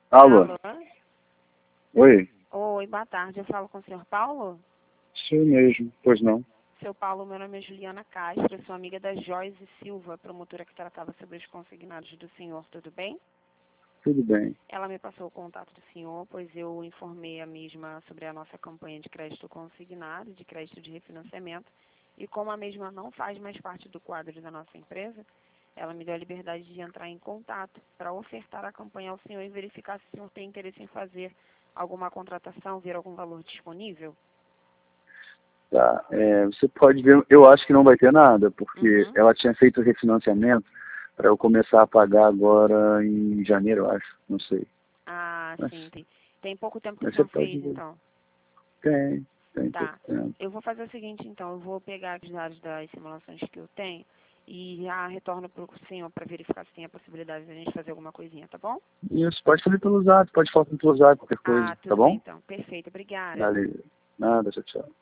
Alô? Alô? Oi? Oi, boa tarde. Eu falo com o senhor Paulo? Sou mesmo, pois não? Seu Paulo, meu nome é Juliana Castro, eu sou amiga da Joyce Silva, promotora que tratava sobre os consignados do senhor, tudo bem? Tudo bem. Ela me passou o contato do senhor, pois eu informei a mesma sobre a nossa campanha de crédito consignado, de crédito de refinanciamento, e como a mesma não faz mais parte do quadro da nossa empresa, ela me deu a liberdade de entrar em contato para ofertar a campanha ao senhor e verificar se o senhor tem interesse em fazer alguma contratação, ver algum valor disponível. Tá, você pode ver, eu acho que não vai ter nada, porque Uhum. ela tinha feito o refinanciamento para eu começar a pagar agora em janeiro, eu acho, não sei. Ah, Mas, sim. Tem pouco tempo que o mas você senhor pode fez, ver. então. Tem pouco Tá. tempo. Eu vou fazer o seguinte, então. Eu vou pegar os dados das simulações que eu tenho e já retorno para o senhor para verificar se tem a possibilidade de a gente fazer alguma coisinha, tá bom? Isso, pode fazer pelo Zap, pode falar pelo Zap, qualquer coisa, Ah, tá tudo bem, bom? então. Perfeito. Obrigada. Valeu. Nada, tchau, tchau.